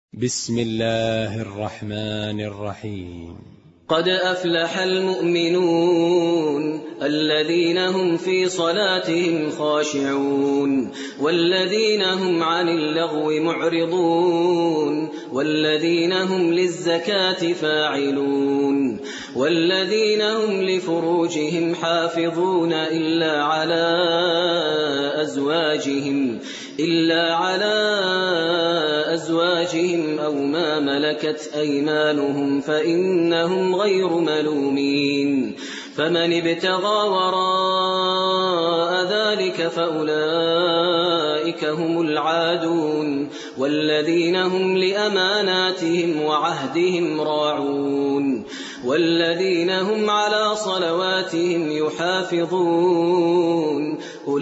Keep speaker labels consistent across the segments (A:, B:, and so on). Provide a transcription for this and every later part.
A: بسم الله الرحمن الرحيم.
B: قد أفلح المؤمنون الذين هم في صلاتهم خاشعون والذين هم عن اللغو معرضون والذين هم للزكاة فاعلون والذين هم لفروجهم حافظون إلا على أزواجهم أو ما ملكت أيمانهم فإنهم غير ملومين. فمن ابتغى وراء ذلك فأولئك هم العادون والذين هم لأماناتهم وعهدهم راعون والذين هم على صلواتهم يحافظون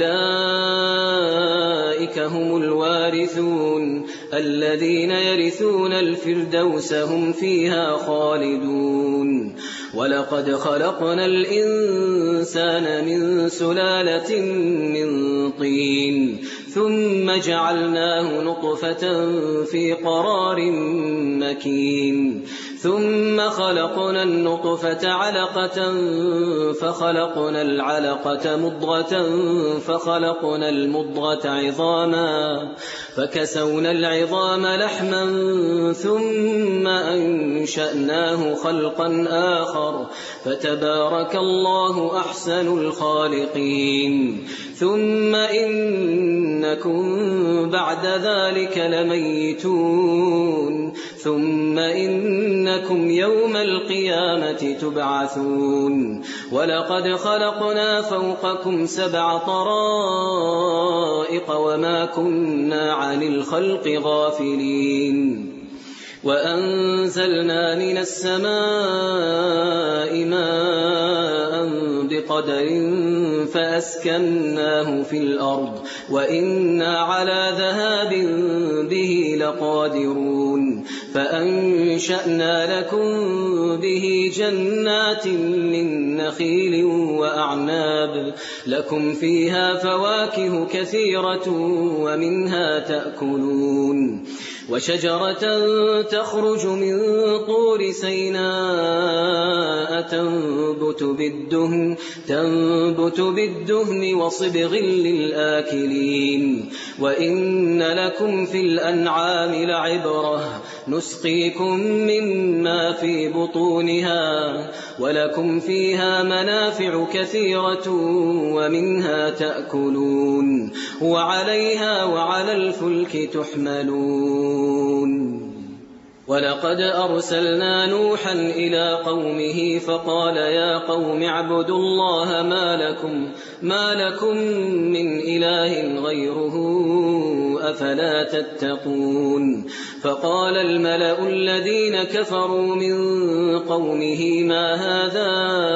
B: أولئك هم الوارثون الذين يرثون الفردوس هم فيها خالدون. ولقد خلقنا الإنسان من سلالة من طين ثم جعلناه نطفة في قرار مكين ثم خلقنا النطفة علقة فخلقنا العلقة مضغة فخلقنا المضغة عظاما فكسونا العظام لحما ثم أنشأناه خلقا آخر فتبارك الله أحسن الخالقين. ثم إنكم بعد ذلك لميتون ثم إنكم يوم القيامة تبعثون. ولقد خلقنا فوقكم 7 طرائق وما كنا عن الخلق غافلين. وأنزلنا من السماء ماء بقدر فأسكناه في الأرض وإنا على ذهاب به لقادرون. فأنشأنا لكم به جنات من نخيل وأعناب لكم فيها فواكه كثيرة ومنها تأكلون. وشجرة تخرج من طور سيناء تنبت بالدهن وصبغ للآكلين. وإن لكم في الأنعام لعبرة نسقيكم مما في بطونها ولكم فيها منافع كثيرة ومنها تأكلون وعليها وعلى الفلك تحملون. ولقد أرسلنا نوحا إلى قومه فقال يا قوم اعبدوا الله ما لكم من إله غيره أفلا تتقون. فقال الملأ الذين كفروا من قومه ما هذا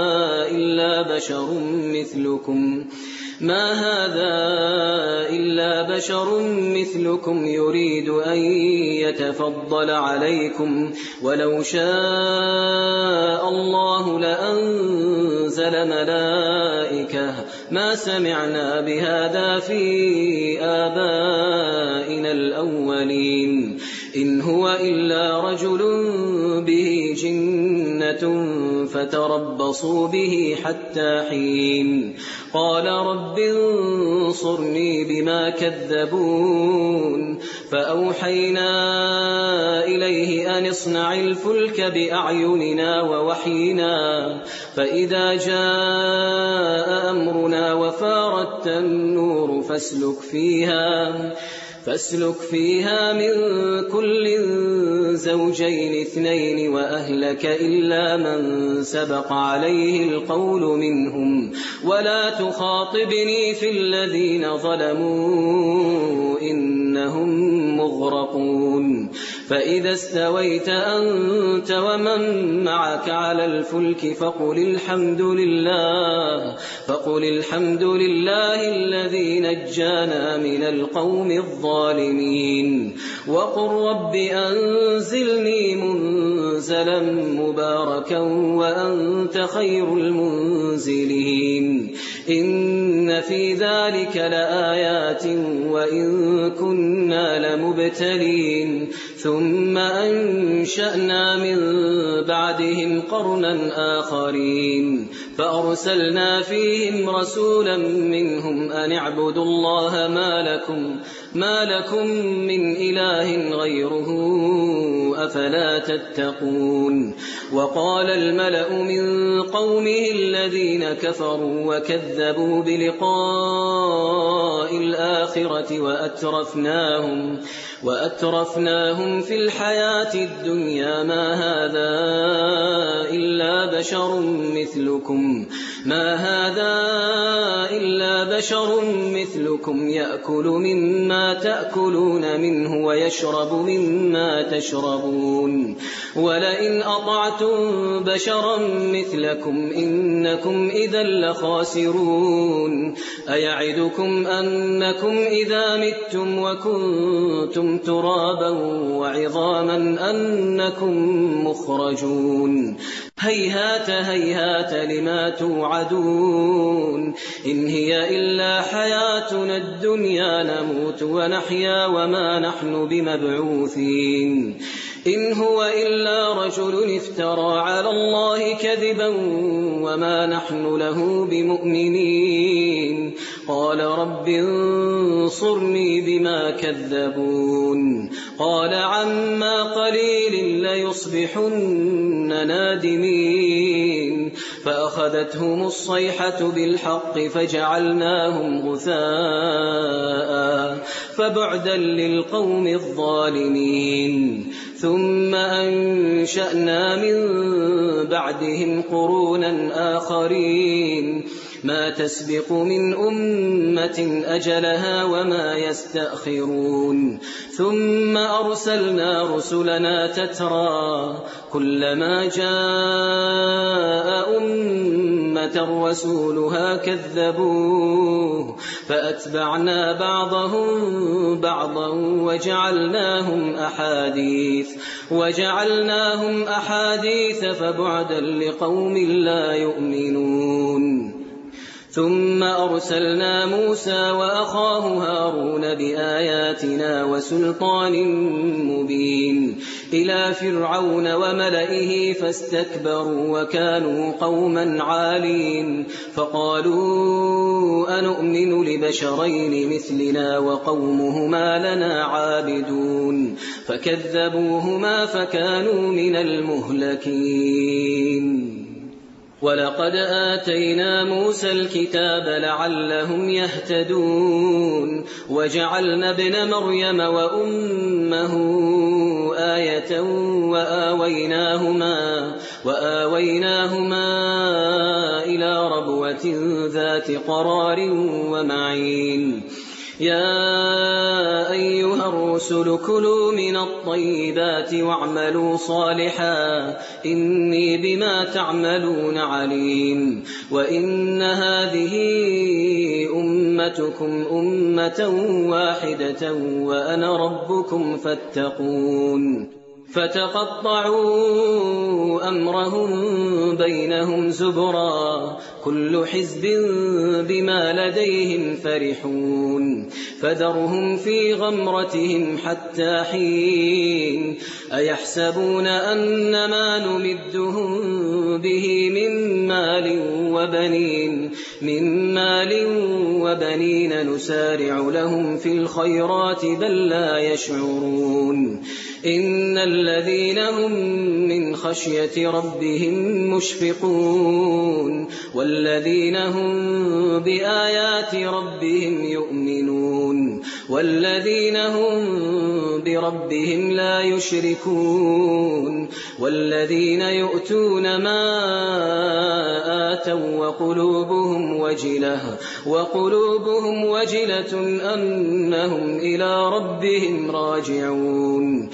B: إلا بشر مثلكم يريد أن يتفضل عليكم ولو شاء الله لأنزل ملائكة ما سمعنا بهذا في آبائنا الأولين إن هو إلا رجل به جنة فتربصوا به حتى حين. قال رب انصرني بما كذبون. فأوحينا إليه أن اصنع الفلك بأعيننا ووحينا فإذا جاء أمرنا وفارت النور فاسلك فيها من كل زوجين 2 وأهلك إلا من سبق عليه القول منهم ولا تخاطبني في الذين ظلموا إنهم مغرقون. فإذا استويت أنت ومن معك على الفلك فقل الحمد لله الذي نجانا من القوم الظالمين. وقل رب أنزلني منزلا مباركا وأنت خير المنزلين. إن في ذلك لآيات وإن كنا لمبتلين ثم أنشأنا من بعدهم قرنا آخرين فأرسلنا فيهم رسولا منهم أن اعبدوا الله ما لكم من إله غيره أفلا تتقون وقال الملأ من قومه الذين كفروا وكذبوا بلقاء الآخرة وأترفناهم في الحياة الدنيا ما هذا إلا بشر مثلكم يأكل مما تأكلون منه ويشرب مما تشربون ولئن أطعتم بشرا مثلكم إنكم إذا لخاسرون أيعدكم أنكم إذا متم وكنتم ترابا وعظاما أنكم مخرجون هيهات هيهات لما توعدون إن هي إلا حياتنا الدنيا نموت ونحيا وما نحن بمبعوثين إن هو إلا رجل افترى على الله كذبا وما نحن له بمؤمنين قال رب انصرني بما كذبون قال عما قليل ليصبحن نادمين فأخذتهم الصيحة بالحق فجعلناهم غثاء فبعدا للقوم الظالمين ثم أنشأنا من بعدهم قرونا آخرين ما تسبق من أمة أجلها وما يستأخرون ثم أرسلنا رسلنا تترى كلما جاء أمة رسولها كذبوه فأتبعنا بعضهم بعضا وجعلناهم أحاديث فبعدا لقوم لا يؤمنون ثم أرسلنا موسى وأخاه هارون بآياتنا وسلطان مبين إلى فرعون وملئه فاستكبروا وكانوا قوما عالين فقالوا أنؤمن لبشرين مثلنا وقومهما لنا عابدون فكذبوهما فكانوا من المهلكين ولقد آتينا موسى الكتاب لعلهم يهتدون وجعلنا ابن مريم وأمه آية وآويناهما إلى ربوة ذات قرار ومعين يا أيها الرسل كلوا من الطيبات واعملوا صالحا إني بما تعملون عليم وإن هذه أمتكم أمة واحدة وأنا ربكم فاتقون فتقطعوا أمرهم بينهم زبرا كل حزب بما لديهم فرحون فذرهم في غمرتهم حتى حين أيحسبون أن ما نمدهم به من مال وبنين نسارع لهم في الخيرات بل لا يشعرون إن الذين هم من خشية ربهم مشفقون والذين هم بآيات ربهم يؤمنون والذين هم بربهم لا يشركون والذين يؤتون ما آتوا وقلوبهم وجلة أنهم إلى ربهم راجعون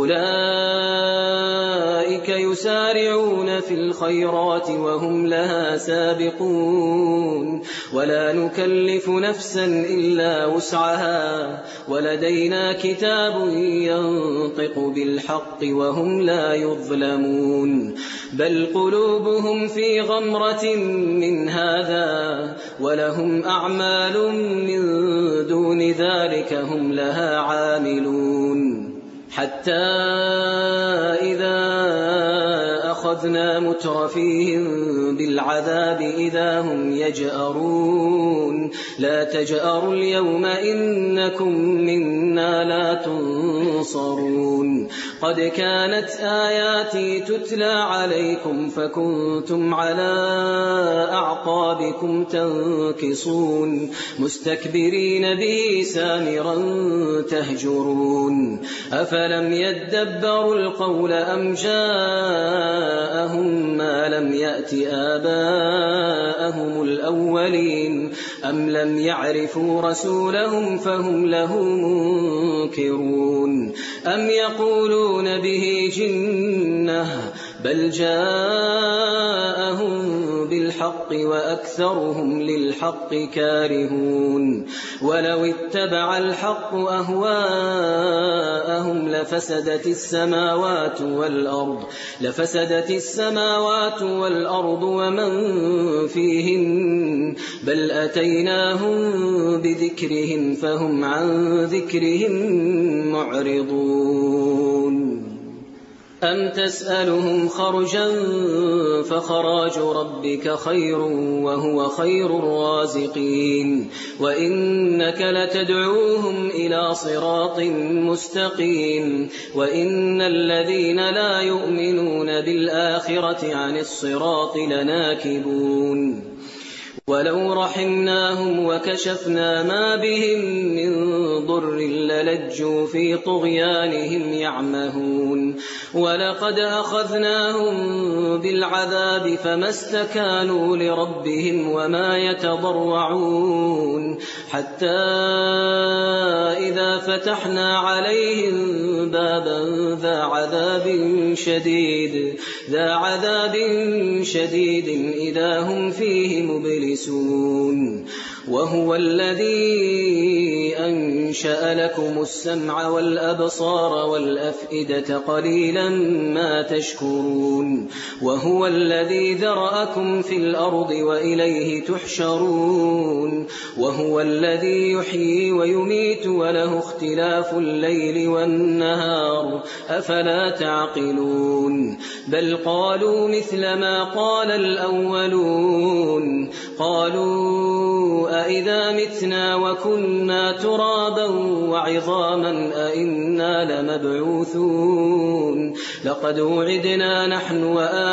B: أولئك يسارعون في الخيرات وهم لها سابقون ولا نكلف نفسا إلا وسعها ولدينا كتاب ينطق بالحق وهم لا يظلمون بل قلوبهم في غمرة من هذا ولهم أعمال من دون ذلك هم لها عاملون حتى إذا أخذنا مترفيهم بالعذاب إذا هم يجأرون لا تجأروا اليوم إنكم منا لا تنصرون قد كانت آياتي تتلى عليكم فكنتم على أعقابكم تنكصون مستكبرين به سامرا تهجرون أفلم يدبروا القول أم جاءهم ما لم يأت آباءهم الأولين أم لم يعرفوا رسولهم فهم له منكرون أم يقولون به جنة بل جاءهم بالحق وأكثرهم للحق كارهون ولو اتبع الحق أهواءهم لفسدت السماوات والأرض ومن فيهن بل أتيناهم بذكرهم فهم عن ذكرهم معرضون أم تسألهم خرجا فخراج ربك خير وهو خير الرازقين وإنك لتدعوهم إلى صراط مستقيم وإن الذين لا يؤمنون بالآخرة عن الصراط لناكبون ولو رحمناهم وكشفنا ما بهم من ضر للجوا في طغيانهم يعمهون ولقد أخذناهم بالعذاب فما استكانوا لربهم وما يتضرعون حتى إذا فتحنا عليهم بابا ذا عذاب شديد إذا هم فيه مبلسون وهو الذي أنشأ لكم السمع والأبصار والأفئدة قليلا ما تشكرون وهو الذي ذرأكم في الأرض وإليه تحشرون وهو الذي يحيي ويميت وله اختلاف الليل والنهار أفلا تعقلون بل قالوا مثل ما قال الأولون قالوا أئذا متنا وكنا ترابا وعظاما أئنا لمبعوثون لقد وعدنا نحن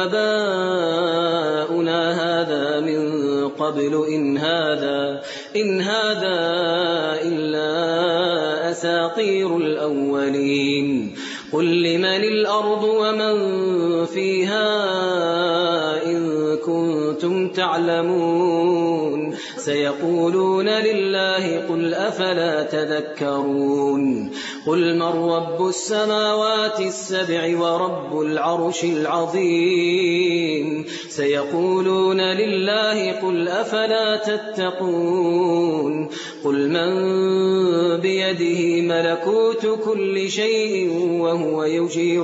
B: وآباؤنا هذا من قبل إن هذا إلا أساطير الأولين قل لمن الأرض ومن فيها إن كنتم تعلمون سيقولون لله قل أفلا تذكرون قل من رب السماوات السبع ورب العرش العظيم سيقولون لله قل أفلا تتقون قل من بيده ملكوت كل شيء وهو يجير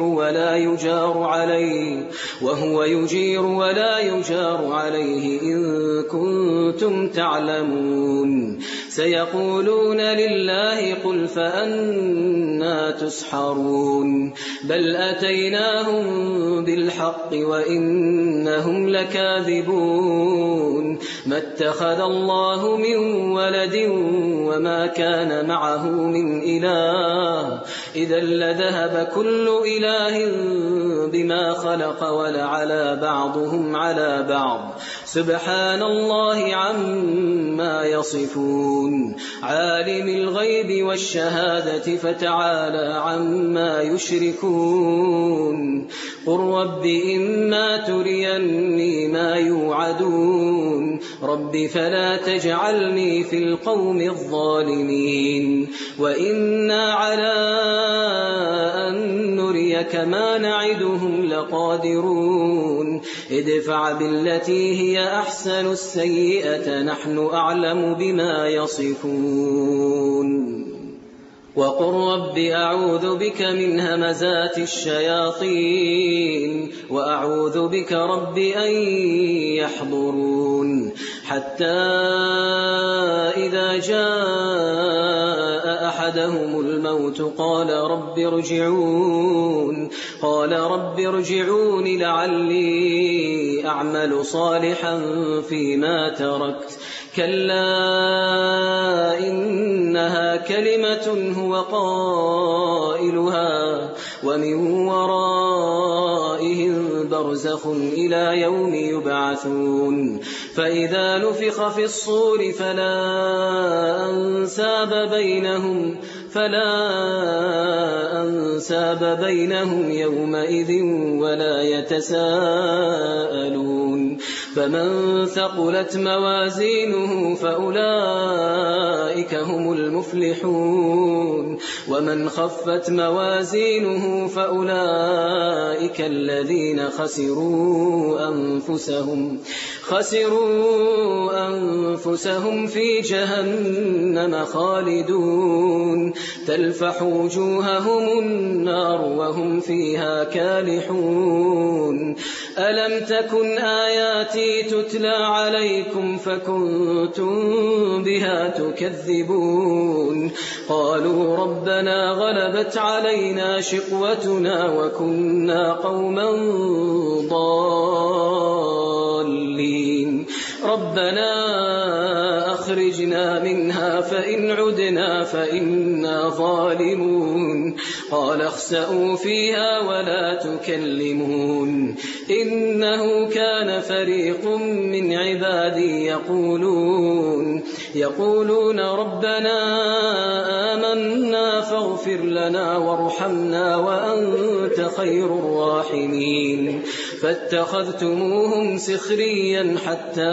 B: ولا يجار عليه إن كنتم تعلمون سيقولون لله قل فأنا تسحرون بل أتيناهم بالحق وإنهم لكاذبون ما اتخذ الله من ولد وما كان معه من إله إذا لذهب كل إله بما خلق ولعلى بعضهم على بعض سبحان الله عما يصفون عالم الغيب والشهادة فتعالى عما يشركون قل رب إما تريني ما يوعدون رب فلا تجعلني في القوم الظالمين وإنا على أن نريك ما نعدهم لقادرون ادفع بالتي هي أحسن السيئة نحن أعلم بما يصفون وقل رب أعوذ بك من همزات الشياطين وأعوذ بك رب أن يحضرون حتى إذا جاء أحدهم الموت قال رب ارجعون لعلي أعمل صالحا فيما تركت كلا إنها كلمة هو قائلها ومن ورائهم برزخ إلى يوم يبعثون فإذا نفخ في الصور فلا أنساب بينهم يومئذ ولا يتساءلون فمن ثقلت موازينه فأولئك هم المفلحون ومن خفت موازينه فأولئك الذين خسروا أنفسهم في جهنم خالدون تلفح وجوههم النار وهم فيها كالحون ألم تكن آياتي تتلى عليكم فكنتم بها تكذبون قالوا ربنا غلبت علينا شقوتنا وكنا قوما ضالين ربنا أخرجنا منها فإن عدنا فإنا ظالمون قال اخسئوا فيها ولا تكلمون إنه كان فريق من عبادي يقولون ربنا آمنا فاغفر لنا وارحمنا وأنت خير الراحمين فاتخذتموهم سخريا حتى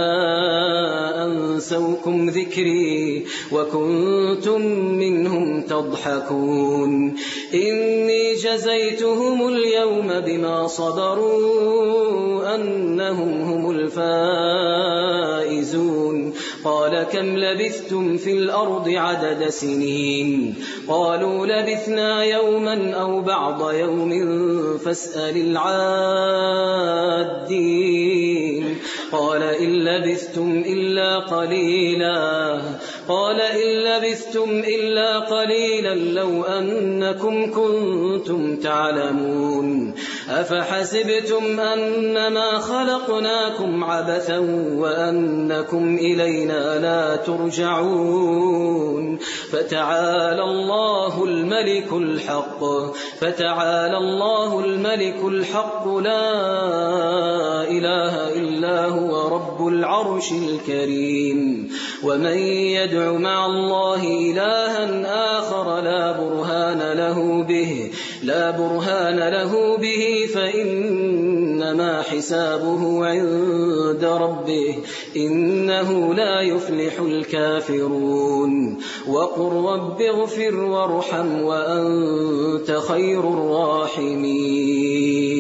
B: أنسوكم ذكري وكنتم منهم تضحكون إني جزيتهم اليوم بما صبروا أنهم هم الفائزون قال كم لبثتم في الأرض عدد سنين قالوا لبثنا يوما أو بعض يوم فاسأل العادين قال إن لبثتم إلا قليلا لو أنكم كنتم تعلمون أفحسبتم أنما خلقناكم عبثا وأنكم إلينا لا ترجعون فتعالى الله الملك الحق لا إله إلا هو رب العرش الكريم ومن يدع مع الله إلها آخر لا برهان له به فإنما حسابه عند ربه إنه لا يفلح الكافرون وقل رب اغفر وارحم وأنت خير الراحمين